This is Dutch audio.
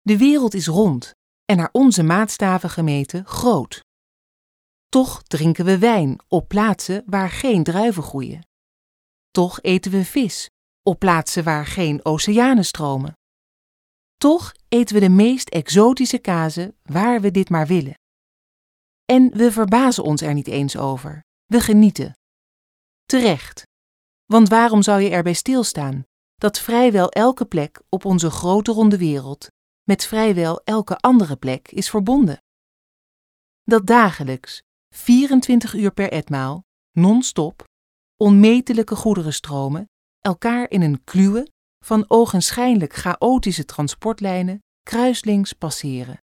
De wereld is rond en naar onze maatstaven gemeten groot. Toch drinken we wijn op plaatsen waar geen druiven groeien. Toch eten we vis op plaatsen waar geen oceanen stromen. Toch eten we de meest exotische kazen waar we dit maar willen. En we verbazen ons er niet eens over. We genieten. Terecht. Want waarom zou je erbij stilstaan dat vrijwel elke plek op onze grote ronde wereld met vrijwel elke andere plek is verbonden? Dat dagelijks, 24 uur per etmaal, non-stop, onmetelijke goederenstromen elkaar in een kluwe van ogenschijnlijk chaotische transportlijnen kruiselings passeren.